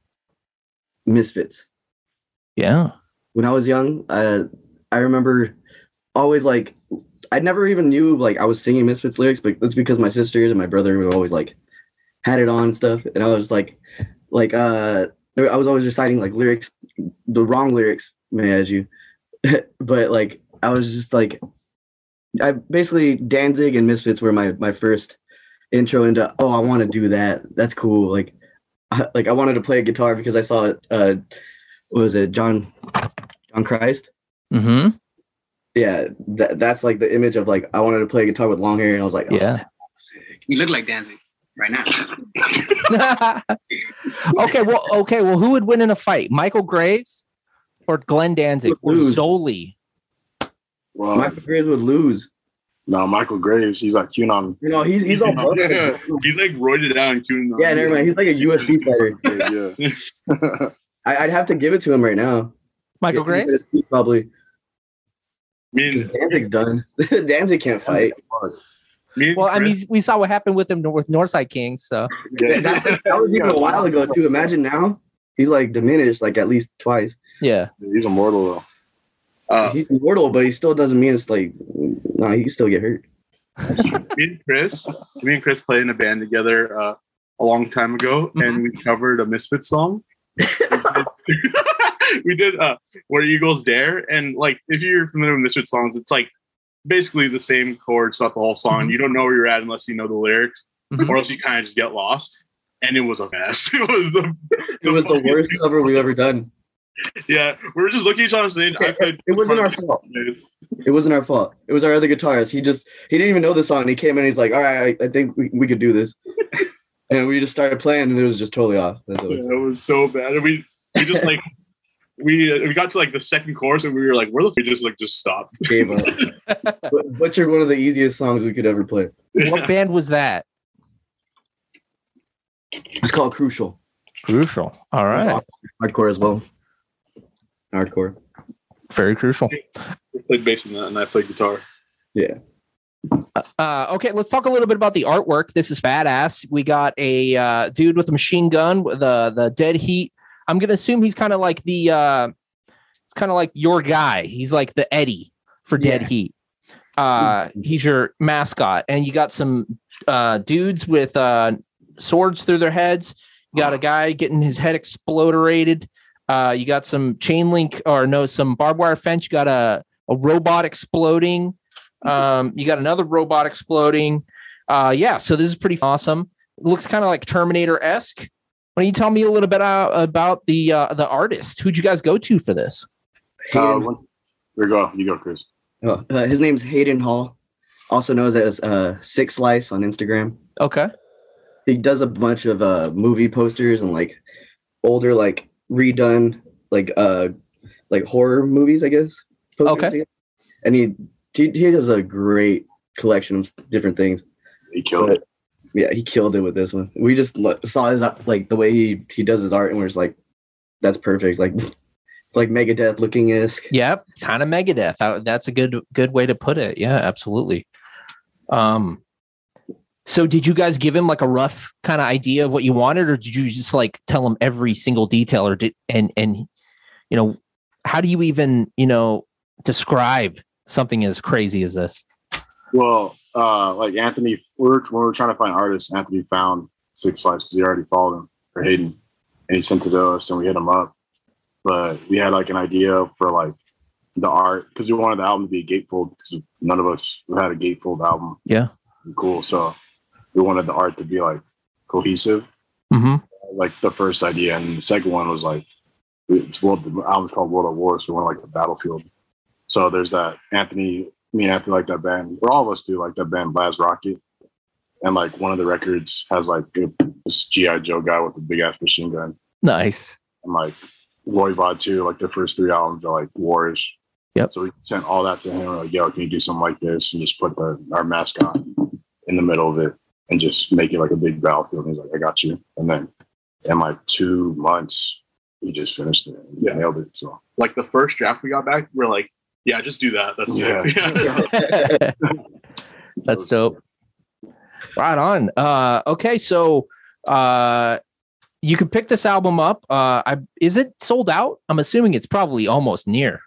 Speaker 5: Misfits.
Speaker 3: Yeah.
Speaker 5: When I was young, uh, I remember always like I never even knew like I was singing Misfits lyrics, but that's because my sisters and my brother would always like had it on and stuff, and I was like, like uh, I was always reciting like lyrics, the wrong lyrics, may I add you, but like I was just like, I basically Danzig and Misfits were my my first intro into oh I want to do that, that's cool, like I, like I wanted to play a guitar because I saw uh what was it John John Christ.
Speaker 3: Mm-hmm.
Speaker 5: Yeah, that, that's like the image of like I wanted to play a guitar with long hair, and I was like, oh,
Speaker 3: Yeah.
Speaker 5: that's sick.
Speaker 7: You look like Danzig right now.
Speaker 3: okay, well, okay, well, who would win in a fight, Michael Graves or Glenn Danzig or
Speaker 5: Lose.
Speaker 3: Zoli?
Speaker 6: well,
Speaker 5: Michael Graves would lose.
Speaker 6: no, Michael Graves. He's like QAnon.
Speaker 5: You know, he's he's all buff.
Speaker 6: Yeah.
Speaker 4: He's like roided down and tuning.
Speaker 5: Yeah, never mind. He's like a U F C fighter.
Speaker 6: Yeah, yeah.
Speaker 5: I, I'd have to give it to him right now.
Speaker 3: Michael
Speaker 5: Yeah,
Speaker 3: Graves?
Speaker 5: probably.
Speaker 4: Me
Speaker 5: Because
Speaker 4: and,
Speaker 5: Danzig's done. Danzig can't fight.
Speaker 4: me and
Speaker 3: Well, I
Speaker 4: Chris-
Speaker 3: mean, we saw what happened with him with Northside Kings, so
Speaker 6: Yeah.
Speaker 5: That, that was even a while ago too. Imagine now he's like diminished like at least twice.
Speaker 3: yeah.
Speaker 6: He's immortal though.
Speaker 4: uh,
Speaker 5: He's immortal, but he still doesn't mean it's like nah, he can still get hurt.
Speaker 4: me and Chris, me and Chris played in a band together uh, a long time ago, and we covered a Misfits song. We did uh, "Where Eagles Dare," and like if you're familiar with Misfits songs, it's like basically the same chords throughout the whole song.
Speaker 3: Mhm.
Speaker 4: You don't know where you're at unless you know the lyrics,
Speaker 3: Mhm.
Speaker 4: or else you kind of just get lost. And it was a mess. It was the
Speaker 5: It was the worst cover we've ever done.
Speaker 4: Yeah, we were just looking at each other on stage. I played.
Speaker 5: It wasn't our fault. It wasn't our fault. It was our other guitarist. He just he didn't even know the song. And he came in and he's like, all right, I, I think we, we could do this. And we just started playing and it was just totally off. That's what
Speaker 4: Yeah,
Speaker 5: it's
Speaker 4: it was so bad. And we we just like we uh, we got to like the second chorus and we were like, where the f-? We just like just stopped.
Speaker 5: gave up. But butchered one of the easiest songs we could ever play.
Speaker 3: What band was that?
Speaker 5: It's called Crucial.
Speaker 3: Crucial. All right.
Speaker 5: Hardcore as well. Hardcore.
Speaker 3: Very crucial.
Speaker 4: We played bass in that, and I played guitar.
Speaker 5: Yeah.
Speaker 3: Uh, okay, let's talk a little bit about the artwork. This is badass. We got a uh, dude with a machine gun, the the Dead Heat. I'm gonna assume he's kind of like the, uh, it's kind of like your guy. He's like the Eddie for Dead
Speaker 5: Yeah.
Speaker 3: Heat. Uh, he's your mascot, and you got some uh, dudes with uh, swords through their heads. You got a guy getting his head exploderated. Uh, you got some chain link or no, some barbed wire fence. You got a a robot exploding. Um, you got another robot exploding. Uh, yeah, so this is pretty awesome. It looks kind of like Terminator-esque. Why don't you tell me a little bit uh, about the uh, the artist? Who'd you guys go to for this?
Speaker 6: Uh, one- there you go. You go, Chris.
Speaker 5: Oh, uh, his name's Hayden Hall, also known as uh, Six Slice on Instagram.
Speaker 3: Okay.
Speaker 5: He does a bunch of uh, movie posters and like older, like redone, like uh, like horror movies, I guess. posters,
Speaker 3: Okay.
Speaker 5: And he, he he does a great collection of different things.
Speaker 6: He killed
Speaker 5: But,
Speaker 6: it.
Speaker 5: yeah, he killed it with this one. We just lo- saw his like the way he he does his art, and we're just like, that's perfect. Like like Megadeth looking esque.
Speaker 3: Yep, kind of Megadeth. Uh, That's a good good way to put it. Yeah, absolutely. Um, so did you guys give him like a rough kind of idea of what you wanted, or did you just like tell him every single detail, or did and and you know, how do you even you know describe something as crazy as this?
Speaker 6: Well, uh, like Anthony, we were, when we were trying to find artists, Anthony found Six Slice because he already followed him for Hayden, and he sent it to us, and we hit him up. But we had like an idea for like the art because we wanted the album to be gatefold because none of us had a gatefold album.
Speaker 3: Yeah.
Speaker 6: Cool. So we wanted the art to be like cohesive.
Speaker 3: Mm-hmm.
Speaker 6: That was like the first idea, and the second one was like it's world. The album's called World of War, so we want like the battlefield. So there's that Anthony. Me and Anthony like that band. Or all of us do like that band, Blaz Rocket. And like one of the records has like this G I Joe guy with a big ass machine gun.
Speaker 3: Nice.
Speaker 6: And like Voivod too, like the first three albums are like warish.
Speaker 3: Yep.
Speaker 6: So we sent all that to him. We're like, yo, can you do something like this? And just put the, our mascot in the middle of it and just make it like a big battlefield. And he's like, I got you. And then in like two months, we just finished it. We
Speaker 4: Yeah.
Speaker 6: nailed it. So
Speaker 4: Like the first draft we got back, we're like, yeah, just do that. That's
Speaker 6: Yeah.
Speaker 4: sick.
Speaker 3: That's dope. Right on. Uh, okay, so uh, you can pick this album up. Uh, I, is it sold out? I'm assuming it's probably almost near.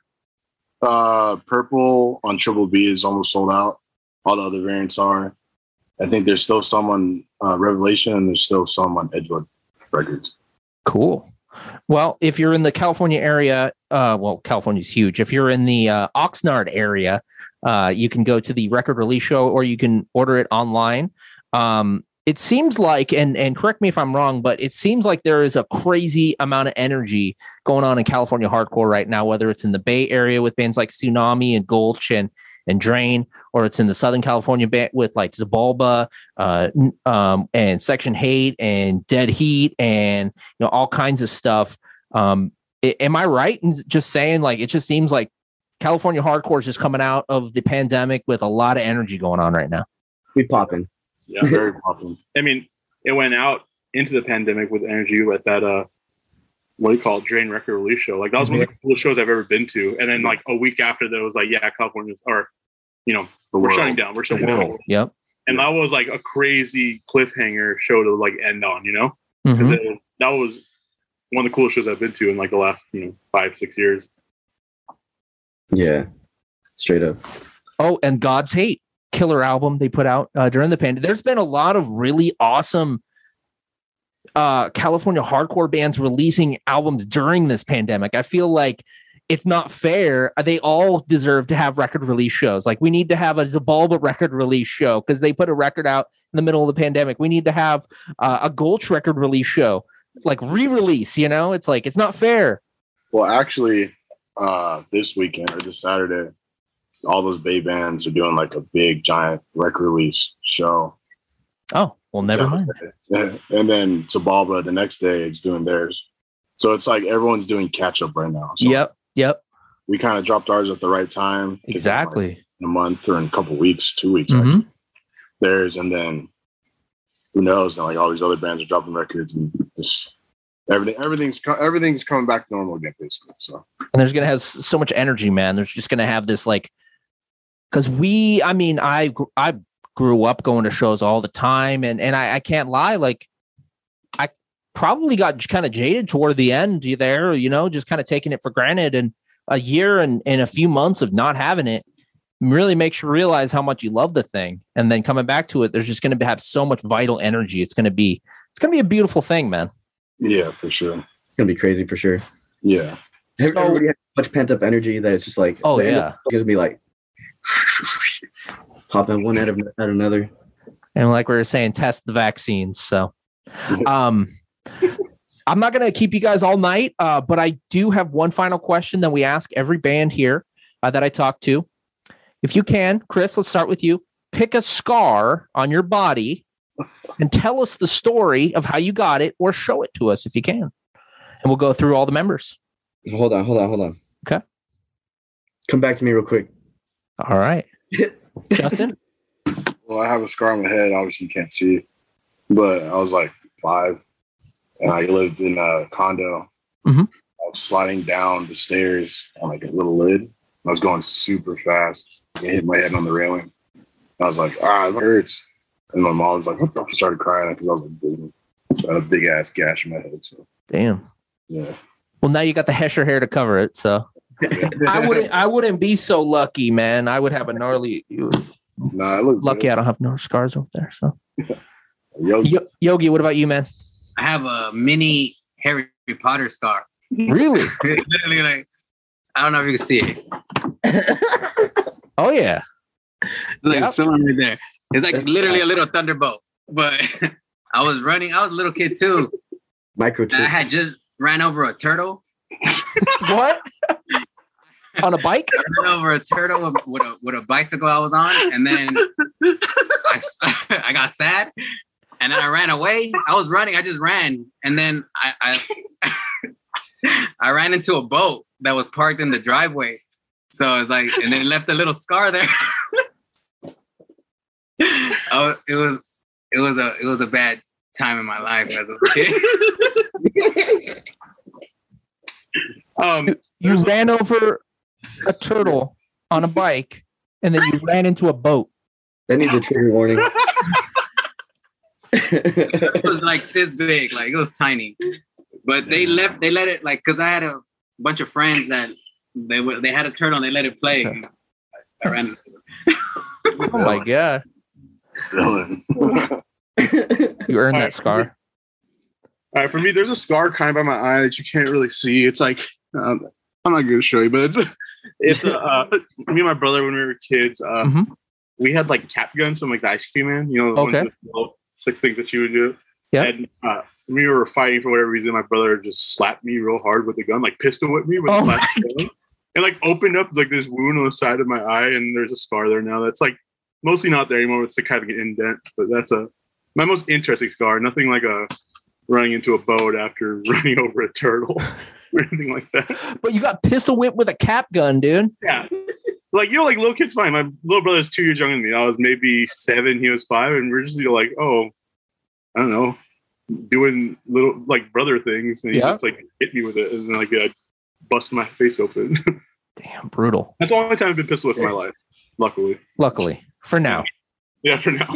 Speaker 6: Uh, Purple on Triple B is almost sold out. All the other variants are. I think there's still some on uh, Revelation, and there's still some on Edgewood Records.
Speaker 3: Cool. Well, if you're in the California area, uh, well, California's huge. If you're in the uh, Oxnard area, uh, you can go to the record release show, or you can order it online. Um, it seems like, and and correct me if I'm wrong, but it seems like there is a crazy amount of energy going on in California hardcore right now, whether it's in the Bay Area with bands like Tsunami and Gulch and and Drain, or it's in the Southern California band with like Zabalba, uh, um, and Section Hate and Dead Heat and you know all kinds of stuff. Um, I- am I right in just saying like it just seems like California hardcore is just coming out of the pandemic with a lot of energy going on right now?
Speaker 5: We popping.
Speaker 4: Yeah.
Speaker 6: Very popular.
Speaker 4: I mean, it went out into the pandemic with energy with that, uh, what do you call it, Drain record release show. Like that was one of the coolest shows I've ever been to. And then like a week after that, it was like, yeah, California's, or, you know,
Speaker 6: The
Speaker 4: we're
Speaker 6: world.
Speaker 4: shutting down. We're shutting down.
Speaker 3: Yep.
Speaker 4: And that was like a crazy cliffhanger show to like end on, you know? 'Cause
Speaker 3: Mhm.
Speaker 4: it- that was one of the coolest shows I've been to in like the last, you know, five, six years.
Speaker 5: Yeah, straight up.
Speaker 3: Oh, and God's Hate, killer album they put out uh, during the pandemic. There's been a lot of really awesome uh, California hardcore bands releasing albums during this pandemic. I feel like it's not fair. They all deserve to have record release shows. Like we need to have a Zabalba record release show because they put a record out in the middle of the pandemic. We need to have uh, a Gulch record release show, like re-release. You know, it's like it's not fair.
Speaker 6: Well, actually, uh, this weekend or this Saturday, all those Bay bands are doing like a big giant record release show.
Speaker 3: Oh, well, never mind.
Speaker 6: And then Zabalba the next day is doing theirs. So it's like everyone's doing catch up right now. So
Speaker 3: Yep. Yep.
Speaker 6: we kind of dropped ours at the right time. 'cause it's like
Speaker 3: Exactly.
Speaker 6: in a month or in a couple weeks, two weeks.
Speaker 3: Mhm.
Speaker 6: Actually. Theirs, and then who knows? And like all these other bands are dropping records, and just everything, everything's co- everything's coming back to normal again, basically. So
Speaker 3: And there's gonna have s- so much energy, man. There's just gonna have this like, because we, I mean, I gr- I grew up going to shows all the time. And, and I, I can't lie. Like I probably got kind of jaded toward the end there, you know, just kind of taking it for granted. And a year and, and a few months of not having it really makes you realize how much you love the thing. And then coming back to it, there's just going to have so much vital energy. It's going to be, it's going to be a beautiful thing, man.
Speaker 6: Yeah, for sure.
Speaker 5: It's going to be crazy for sure.
Speaker 6: Yeah.
Speaker 3: So,
Speaker 5: Everybody has so much pent up energy that it's just like,
Speaker 3: oh yeah,
Speaker 5: it's going to be like popping one out of, out of another.
Speaker 3: And like we were saying, test the vaccines. So, um, I'm not going to keep you guys all night, uh, but I do have one final question that we ask every band here uh, that I talk to. If you can, Chris, let's start with you. Pick a scar on your body and tell us the story of how you got it, or show it to us if you can. And we'll go through all the members.
Speaker 5: Hold on, hold on, hold on.
Speaker 3: Okay.
Speaker 5: Come back to me real quick.
Speaker 3: All right. Justin?
Speaker 6: Well, I have a scar on my head. Obviously, you can't see it. But I was like five, and I lived in a condo.
Speaker 3: Mm-hmm.
Speaker 6: I was sliding down the stairs on like a little lid. I was going super fast. I hit my head on the railing. I was like, ah, it hurts. And my mom was like, what the fuck? Started crying because I was like, bleeding. So I had a big ass gash in my head. So
Speaker 3: damn.
Speaker 6: Yeah.
Speaker 3: Well, now you got the Hesher hair to cover it. So
Speaker 6: Yeah.
Speaker 3: I wouldn't, I wouldn't be so lucky, man. I would have a gnarly.
Speaker 6: Nah, I look
Speaker 3: lucky
Speaker 6: good.
Speaker 3: I don't have no scars over there. So
Speaker 6: Yogi.
Speaker 3: Yo- Yogi, what about you, man?
Speaker 7: I have a mini Harry Potter scar.
Speaker 3: Really?
Speaker 7: Literally, like, I don't know if you can see it.
Speaker 3: Oh yeah.
Speaker 7: Like
Speaker 3: Yep.
Speaker 7: someone right there. It's like
Speaker 5: That's
Speaker 7: literally
Speaker 5: nice.
Speaker 7: a little thunderbolt. But I was running. I was a little kid too.
Speaker 5: Microchip.
Speaker 7: And I had just ran over a turtle.
Speaker 3: What? On a bike?
Speaker 7: I ran over a turtle with, with a with a bicycle I was on, and then I, I got sad, and then I ran away. I was running. I just ran, and then I I, I ran into a boat that was parked in the driveway. So it's like, and then it left a little scar there. Oh, it was it was a it was a bad time in my life as a kid.
Speaker 4: Um,
Speaker 3: You ran over a turtle on a bike, and then you ran into a boat.
Speaker 5: That needs a trigger warning.
Speaker 7: It was like this big, like it was tiny. But they left, they let it like, cause I had a bunch of friends that they were, they had a turtle and they let it play. I ran.
Speaker 3: Oh my god!
Speaker 6: Dylan.
Speaker 3: You earned that scar.
Speaker 4: all right, for me, there's a scar kind of by my eye that you can't really see. It's like um, I'm not going to show you, but it's it's uh, uh, me and my brother when we were kids. Uh,
Speaker 3: Mhm.
Speaker 4: We had like cap guns from like the Ice Cream Man. You know, the ones
Speaker 3: Okay.
Speaker 4: with the little six things that you would do.
Speaker 3: Yeah.
Speaker 4: And uh, when we were fighting for whatever reason, my brother just slapped me real hard with the gun, like pistol whipped me with
Speaker 3: Oh
Speaker 4: the
Speaker 3: my
Speaker 4: plastic gun, and like opened up like this wound on the side of my eye, and there's a scar there now. That's like mostly not there anymore. It's a kind of an indent, but that's a my most interesting scar. Nothing like a running into a boat after running over a turtle or anything like that.
Speaker 3: But you got pistol whipped with a cap gun, dude.
Speaker 4: Yeah. Like, you know, like little kids fine. My little brother's two years younger than me. I was maybe seven, he was five, and we're just you know, like, oh, I don't know, doing little like brother things, and he
Speaker 3: Yeah.
Speaker 4: just like hit me with it, and then like uh, busted my face open.
Speaker 3: Damn, brutal.
Speaker 4: That's the only time I've been pistol whipped in my life, luckily.
Speaker 3: Luckily, for now.
Speaker 4: Yeah, for now.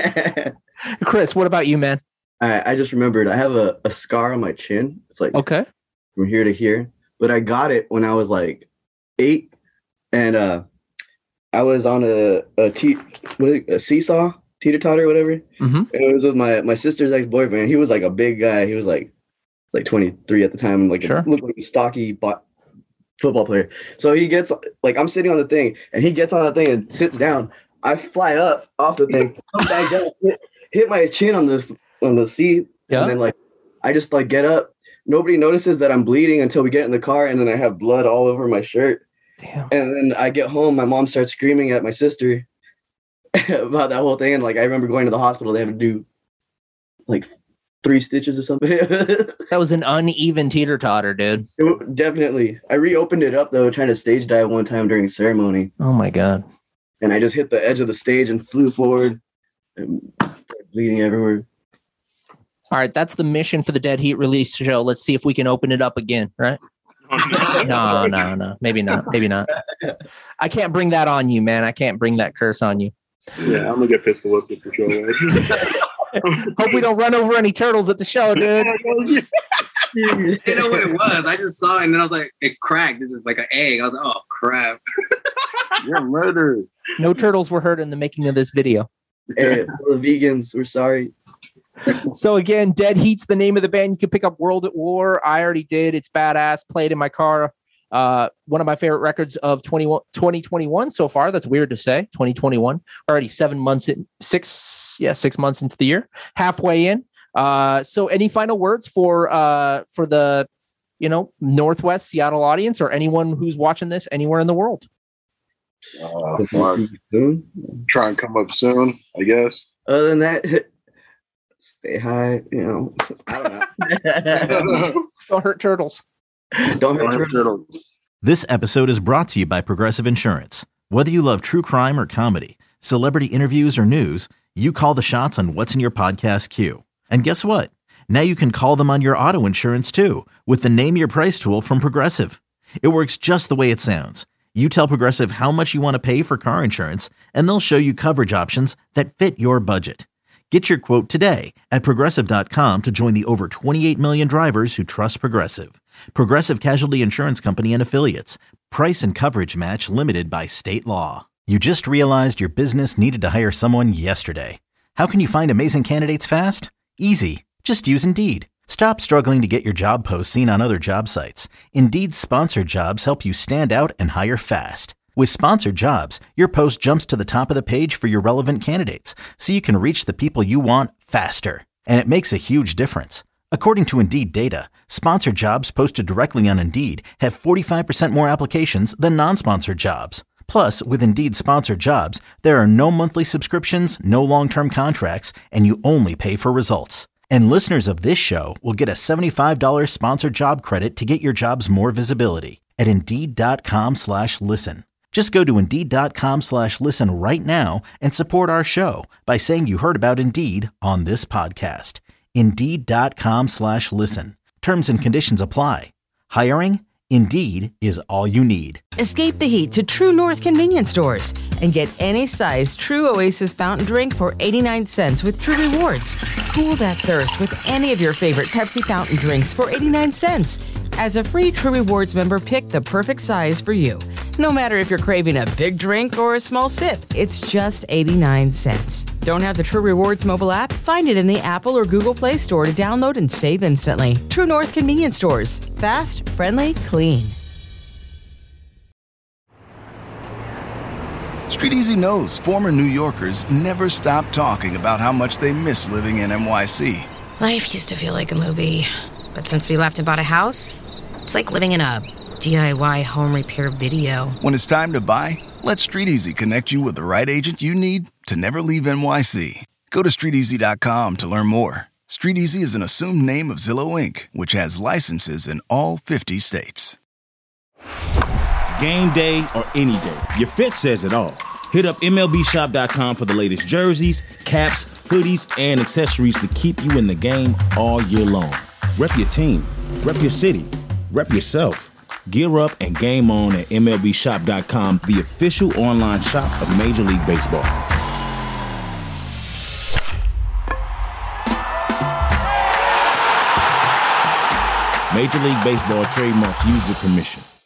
Speaker 3: Chris, what about you, man?
Speaker 5: I, I just remembered I have a, a scar on my chin. It's like
Speaker 3: Okay.
Speaker 5: from here to here, but I got it when I was like eight, and uh, I was on a a, te- what is it, a seesaw, teeter totter, whatever.
Speaker 3: Mm-hmm.
Speaker 5: And it was with my my sister's ex boyfriend. He was like a big guy. He was like like twenty-three at the time, and like
Speaker 3: Sure.
Speaker 5: looked like a stocky bo- football player. So he gets like I'm sitting on the thing, and he gets on the thing and sits down. I fly up off the thing, come back down, hit, hit my chin on the on the seat,
Speaker 3: Yeah.
Speaker 5: and then like I just like get up. Nobody notices that I'm bleeding until we get in the car, and then I have blood all over my shirt.
Speaker 3: Damn.
Speaker 5: And then I get home, my mom starts screaming at my sister about that whole thing. And like I remember going to the hospital, they had to do like three stitches or something.
Speaker 3: That was an uneven teeter totter, dude.
Speaker 5: It- definitely. I reopened it up though, trying to stage dive one time during ceremony.
Speaker 3: Oh my god.
Speaker 5: And I just hit the edge of the stage and flew forward and started bleeding everywhere.
Speaker 3: All right, that's the mission for the Dead Heat release show. Let's see if we can open it up again, right? No, no, no. Maybe not. Maybe not. I can't bring that on you, man. I can't bring that curse on you.
Speaker 4: Yeah, I'm gonna get pistol whipped for sure.
Speaker 3: Hope we don't run over any turtles at the show, dude.
Speaker 7: I didn't know what it was. I just saw it and then I was like, it cracked. It's just like an egg. I was like, oh crap.
Speaker 6: You're murdered.
Speaker 3: No turtles were hurt in the making of this video.
Speaker 5: Hey, the vegans, we're sorry.
Speaker 3: So again, Dead Heat's the name of the band. You can pick up World at War. I already did. It's badass. Played in my car. Uh, one of my favorite records of twenty twenty-one so far. That's weird to say. twenty twenty-one. Already seven months in, six, yeah, six months into the year. Halfway in. Uh, so any final words for uh for the, you know, Northwest Seattle audience or anyone who's watching this anywhere in the world?
Speaker 6: Uh, try and come up soon, I guess.
Speaker 5: Other than that, stay high. You know, I don't know.
Speaker 3: Don't hurt turtles.
Speaker 5: Don't hurt turtles.
Speaker 1: This episode is brought to you by Progressive Insurance. Whether you love true crime or comedy, celebrity interviews or news, you call the shots on what's in your podcast queue. And guess what? Now you can call them on your auto insurance too with the Name Your Price tool from Progressive. It works just the way it sounds. You tell Progressive how much you want to pay for car insurance, and they'll show you coverage options that fit your budget. Get your quote today at Progressive dot com to join the over twenty-eight million drivers who trust Progressive. Progressive Casualty Insurance Company and Affiliates. Price and coverage match limited by state law. You just realized your business needed to hire someone yesterday. How can you find amazing candidates fast? Easy. Just use Indeed. Stop struggling to get your job posts seen on other job sites. Indeed's sponsored jobs help you stand out and hire fast. With sponsored jobs, your post jumps to the top of the page for your relevant candidates, so you can reach the people you want faster. And it makes a huge difference. According to Indeed data, sponsored jobs posted directly on Indeed have forty-five percent more applications than non-sponsored jobs. Plus, with Indeed sponsored jobs, there are no monthly subscriptions, no long-term contracts, and you only pay for results. And listeners of this show will get a seventy-five dollars sponsored job credit to get your jobs more visibility at Indeed.com slash listen. Just go to Indeed.com slash listen right now and support our show by saying you heard about Indeed on this podcast. Indeed.com slash listen. Terms and conditions apply. Hiring? Indeed is all you need.
Speaker 2: Escape the heat to True North convenience stores and get any size True Oasis fountain drink for eighty-nine cents with True Rewards. Cool that thirst with any of your favorite Pepsi fountain drinks for eighty-nine cents. As a free True Rewards member, pick the perfect size for you. No matter if you're craving a big drink or a small sip, it's just eighty-nine cents. Don't have the True Rewards mobile app? Find it in the Apple or Google Play Store to download and save instantly. True North convenience stores. Fast, friendly, clean.
Speaker 8: Street Easy knows former New Yorkers never stop talking about how much they miss living in N Y C.
Speaker 9: Life used to feel like a movie, but since we left and bought a house, it's like living in a D I Y home repair video.
Speaker 8: When it's time to buy, let Street Easy connect you with the right agent you need to never leave N Y C. Go to street easy dot com to learn more. Street Easy is an assumed name of Zillow Incorporated, which has licenses in all fifty states.
Speaker 10: Game day or any day, your fit says it all. Hit up M L B shop dot com for the latest jerseys, caps, hoodies, and accessories to keep you in the game all year long. Rep your team, rep your city, rep yourself. Gear up and game on at M L B shop dot com, the official online shop of Major League Baseball. Major League Baseball trademarks used with permission.